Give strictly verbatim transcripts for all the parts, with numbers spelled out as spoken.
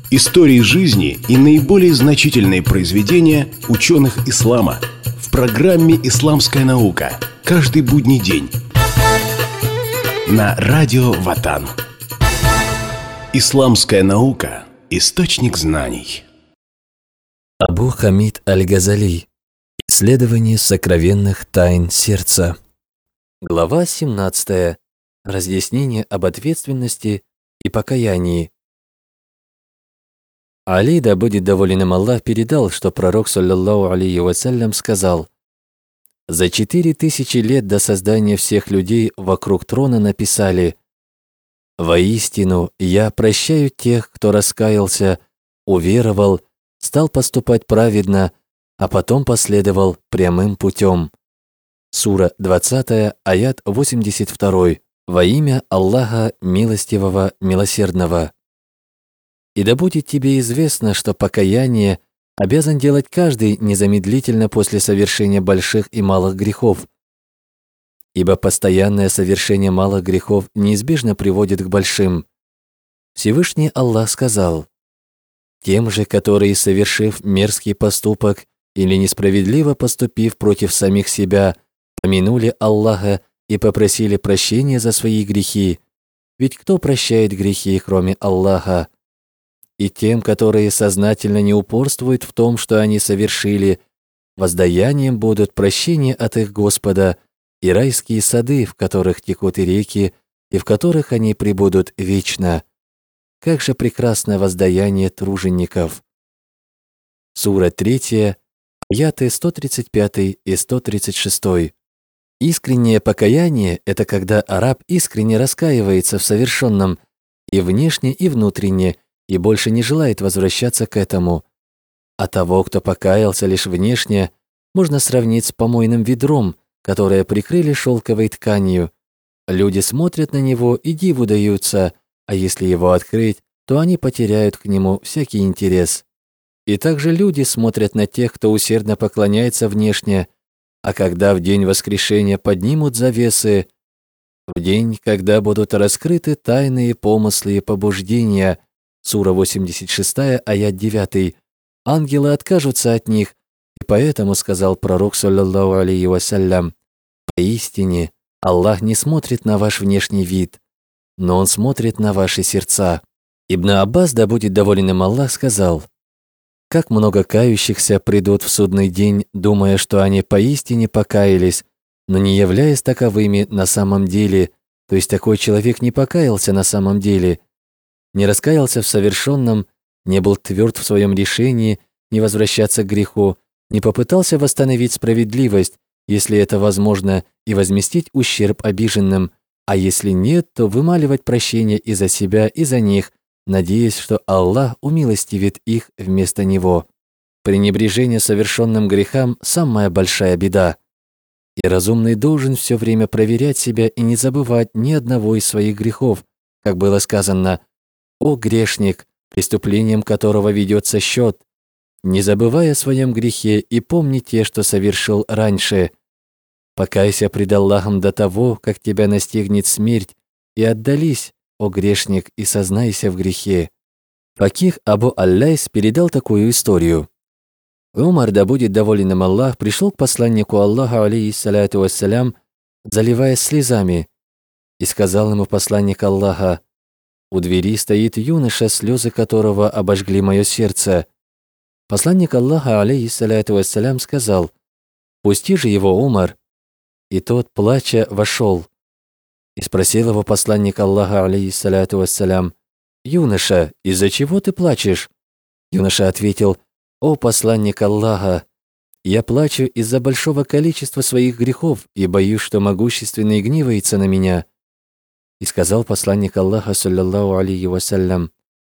Истории жизни и наиболее значительные произведения ученых ислама в программе «Исламская наука». Каждый будний день на радио Ватан. Исламская наука – источник знаний. Абу Хамид Аль-Газали. Исследование сокровенных тайн сердца. Глава семнадцатая. Разъяснение об ответственности и покаянии. Али, да будет доволен им Аллах, передал, что пророк, саллаллаху алейхи вассалям, сказал: «За четыре тысячи лет до создания всех людей вокруг трона написали: воистину, я прощаю тех, кто раскаялся, уверовал, стал поступать праведно, а потом последовал прямым путем». Сура двадцатая, аят восемьдесят два. Во имя Аллаха Милостивого, Милосердного. И да будет тебе известно, что покаяние обязан делать каждый незамедлительно после совершения больших и малых грехов, ибо постоянное совершение малых грехов неизбежно приводит к большим. Всевышний Аллах сказал: «Тем же, которые, совершив мерзкий поступок или несправедливо поступив против самих себя, помянули Аллаха и попросили прощения за свои грехи, ведь кто прощает грехи, кроме Аллаха? И тем, которые сознательно не упорствуют в том, что они совершили, воздаянием будут прощения от их Господа и райские сады, в которых текут и реки, и в которых они пребудут вечно. Как же прекрасно воздаяние тружеников!» Сура третья, аяты сто тридцать пять и сто тридцать шесть. Искреннее покаяние – это когда араб искренне раскаивается в совершенном и внешне, и внутренне, и больше не желает возвращаться к этому. А того, кто покаялся лишь внешне, можно сравнить с помойным ведром, которое прикрыли шелковой тканью. Люди смотрят на него и диву даются, а если его открыть, то они потеряют к нему всякий интерес. И также люди смотрят на тех, кто усердно поклоняется внешне, а когда в день воскрешения поднимут завесы, в день, когда будут раскрыты тайные помыслы и побуждения, сура восемьдесят шесть, аят девять, ангелы откажутся от них, и поэтому сказал пророк, саллаллаху алейхи вассалям: «Поистине, Аллах не смотрит на ваш внешний вид, но Он смотрит на ваши сердца». Ибн Аббас, да будет доволен им Аллах, сказал: «Как много кающихся придут в судный день, думая, что они поистине покаялись, но не являясь таковыми на самом деле, то есть такой человек не покаялся на самом деле, не раскаялся в совершенном, не был тверд в своем решении не возвращаться к греху, не попытался восстановить справедливость, если это возможно, и возместить ущерб обиженным, а если нет, то вымаливать прощение и за себя, и за них, надеясь, что Аллах умилостивит их вместо него. Пренебрежение совершенным грехам – самая большая беда. И разумный должен все время проверять себя и не забывать ни одного из своих грехов, как было сказано: «О грешник, преступлением которого ведется счет, не забывай о своем грехе и помни те, что совершил раньше. Покайся пред Аллахом до того, как тебя настигнет смерть, и отдались, о грешник, и сознайся в грехе». Факих Абу Аль-Лайс передал такую историю. Умар, да будет доволен им Аллах, пришел к посланнику Аллаха, алейхиссаляту вассалям, заливаясь слезами, и сказал ему посланник Аллаха: «У двери стоит юноша, слезы которого обожгли мое сердце». Посланник Аллаха, алейхиссаляту вассалям, сказал: «Пусти же его, Умар». И тот, плача, вошел. И спросил его посланник Аллаха, алейхиссаляту вассалям: «Юноша, из-за чего ты плачешь?» Юноша ответил: «О посланник Аллаха, я плачу из-за большого количества своих грехов и боюсь, что могущественный гневается на меня». И сказал посланник Аллаха, саллаллаху алейхи вассалям: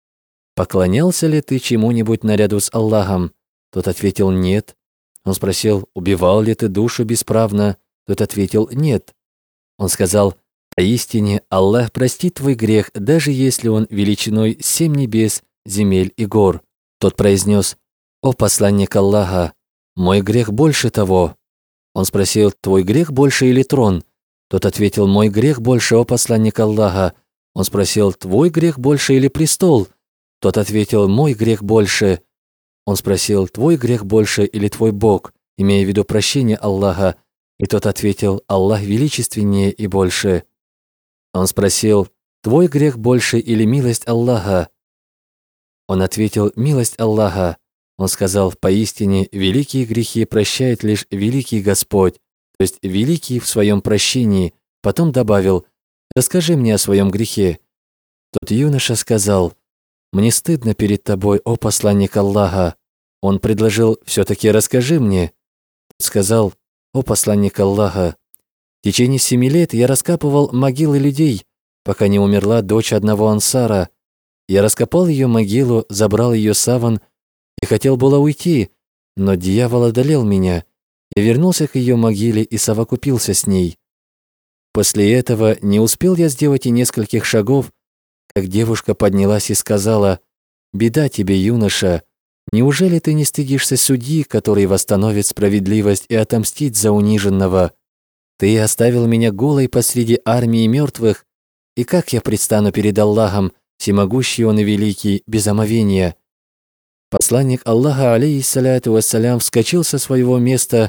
«Поклонялся ли ты чему-нибудь наряду с Аллахом?» Тот ответил: «Нет». Он спросил: «Убивал ли ты душу бесправно?» Тот ответил: «Нет». Он сказал: «Поистине Аллах простит твой грех, даже если он величиной семь небес, земель и гор». Тот произнес: «О посланник Аллаха, мой грех больше того». Он спросил: «Твой грех больше или трон?» Тот ответил: «Мой грех больше, о посланник Аллаха». Он спросил: «Твой грех больше или престол?» Тот ответил: «Мой грех больше». Он спросил: «Твой грех больше или твой Бог?» имея в виду прощение Аллаха. И тот ответил: «Аллах величественнее и больше». Он спросил: «Твой грех больше или милость Аллаха?» Он ответил: «Милость Аллаха». Он сказал: «Поистине, великие грехи прощает лишь великий Господь, то есть великий в своем прощении». Потом добавил: «Расскажи мне о своем грехе». Тот юноша сказал: «Мне стыдно перед тобой, о посланник Аллаха». Он предложил: «Все-таки расскажи мне». Тот сказал: «О посланник Аллаха, в течение семи лет я раскапывал могилы людей, пока не умерла дочь одного ансара. Я раскопал ее могилу, забрал ее саван и хотел было уйти, но дьявол одолел меня. Я вернулся к ее могиле и совокупился с ней. После этого не успел я сделать и нескольких шагов, как девушка поднялась и сказала: «Беда тебе, юноша! Неужели ты не стыдишься судьи, который восстановит справедливость и отомстит за униженного? Ты оставил меня голой посреди армии мертвых, и как я предстану перед Аллахом, всемогущий Он и великий, без омовения?» Посланник Аллаха, алейхиссаляту вассалям, вскочил со своего места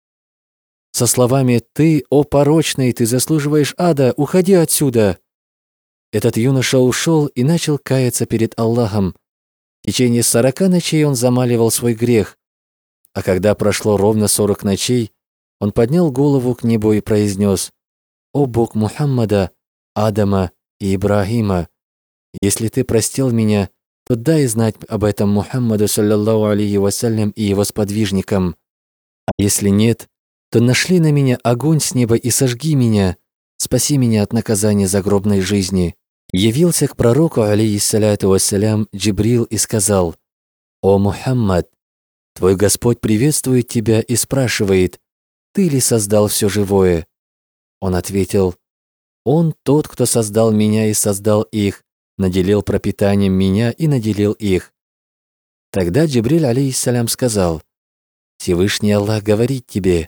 со словами: «Ты, о порочный, ты заслуживаешь ада, уходи отсюда!» Этот юноша ушел и начал каяться перед Аллахом. В течение сорока ночей он замаливал свой грех, а когда прошло ровно сорок ночей, он поднял голову к небу и произнес: «О Бог Мухаммада, Адама и Ибрагима, если ты простил меня, то дай знать об этом Мухаммаду, саллаллаху алейхи вассалям, и его сподвижникам. А если нет, то нашли на меня огонь с неба и сожги меня, спаси меня от наказания загробной жизни». Явился к пророку, алейхиссаляту вассалям, Джибрил и сказал: «О Мухаммад, твой Господь приветствует тебя и спрашивает: ты ли создал все живое?» Он ответил: «Он тот, кто создал меня и создал их, наделил пропитанием меня и наделил их». Тогда Джибриль, алейхиссалям, сказал: «Всевышний Аллах говорит тебе: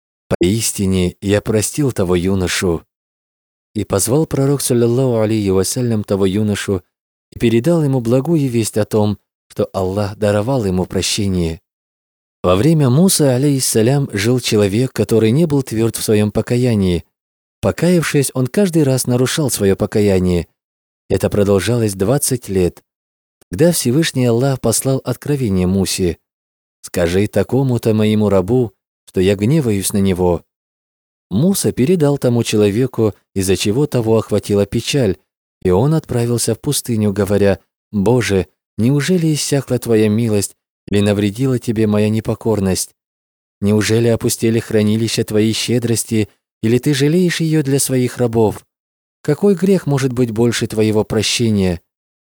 поистине я простил того юношу». И позвал пророк, саллаллаху алейхи вассалям, того юношу и передал ему благую весть о том, что Аллах даровал ему прощение. Во время Муса, алейхиссалям, жил человек, который не был тверд в своем покаянии. Покаявшись, он каждый раз нарушал свое покаяние. Это продолжалось двадцать лет. Тогда Всевышний Аллах послал откровение Мусе: «Скажи такому-то моему рабу, что я гневаюсь на него». Муса передал тому человеку, из-за чего того охватила печаль, и он отправился в пустыню, говоря: «Боже, неужели иссякла твоя милость или навредила тебе моя непокорность? Неужели опустели хранилища твоей щедрости, или ты жалеешь ее для своих рабов? Какой грех может быть больше твоего прощения?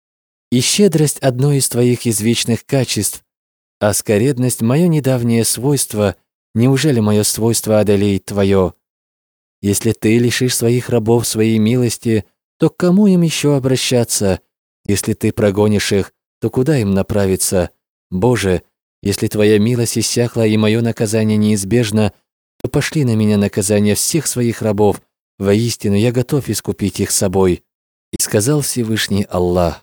И щедрость – одно из твоих извечных качеств, а скоредность – мое недавнее свойство. Неужели мое свойство одолеет твое? Если ты лишишь своих рабов своей милости, то к кому им еще обращаться? Если ты прогонишь их, то куда им направиться? Боже, если твоя милость иссякла и мое наказание неизбежно, то пошли на меня наказание всех своих рабов. Воистину, я готов искупить их собой». И сказал Всевышний Аллах: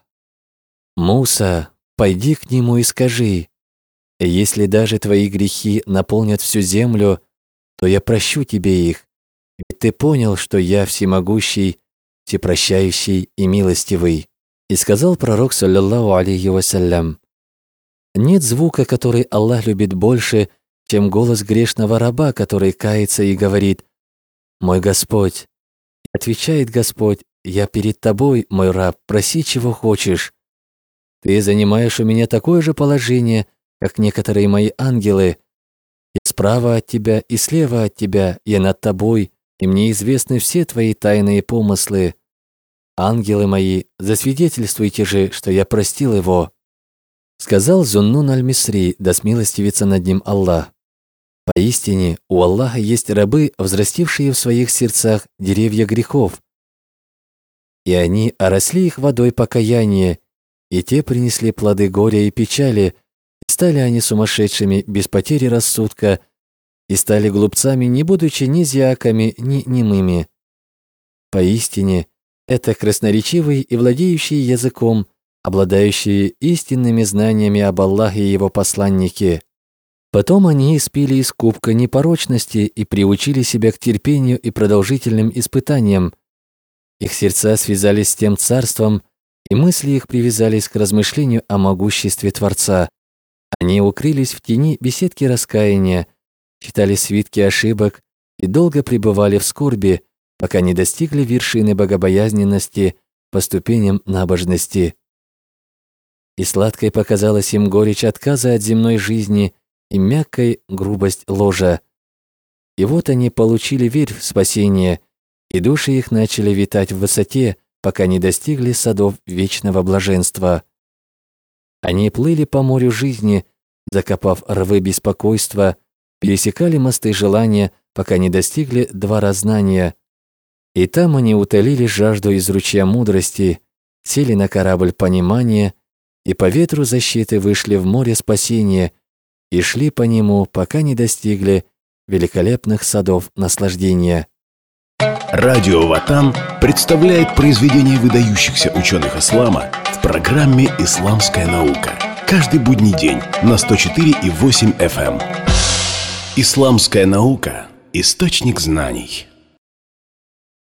«Муса, пойди к нему и скажи: если даже твои грехи наполнят всю землю, то я прощу тебе их, ведь ты понял, что я всемогущий, всепрощающий и милостивый». И сказал пророк, саллаллаху алейхи вассалям: «Нет звука, который Аллах любит больше, чем голос грешного раба, который кается и говорит: „Мой Господь“. И отвечает Господь: «Я перед тобой, мой раб, проси, чего хочешь. Ты занимаешь у меня такое же положение, как некоторые мои ангелы. Я справа от тебя и слева от тебя, я над тобой, и мне известны все твои тайные помыслы. Ангелы мои, засвидетельствуйте же, что я простил его». Сказал Зуннун аль-Мисри, да смилостивится над ним Аллах: «Поистине, у Аллаха есть рабы, взрастившие в своих сердцах деревья грехов, и они оросли их водой покаяния, и те принесли плоды горя и печали, и стали они сумасшедшими без потери рассудка, и стали глупцами, не будучи ни зиаками, ни немыми. Поистине, это красноречивый и владеющий языком, обладающие истинными знаниями об Аллахе и Его посланнике. Потом они испили из кубка непорочности и приучили себя к терпению и продолжительным испытаниям. Их сердца связались с тем царством, и мысли их привязались к размышлению о могуществе Творца. Они укрылись в тени беседки раскаяния, читали свитки ошибок и долго пребывали в скорби, пока не достигли вершины богобоязненности по ступеням набожности. И сладкой показалась им горечь отказа от земной жизни и мягкой грубость ложа. И вот они получили верь в спасение, и души их начали витать в высоте, пока не достигли садов вечного блаженства. Они плыли по морю жизни, закопав рвы беспокойства, пересекали мосты желания, пока не достигли двора знания. И там они утолили жажду из ручья мудрости, сели на корабль понимания, и по ветру защиты вышли в море спасения и шли по нему, пока не достигли великолепных садов наслаждения. Радио Ватан представляет произведения выдающихся ученых ислама в программе «Исламская наука». Каждый будний день на сто четыре и восемь эф эм. «Исламская наука» – источник знаний.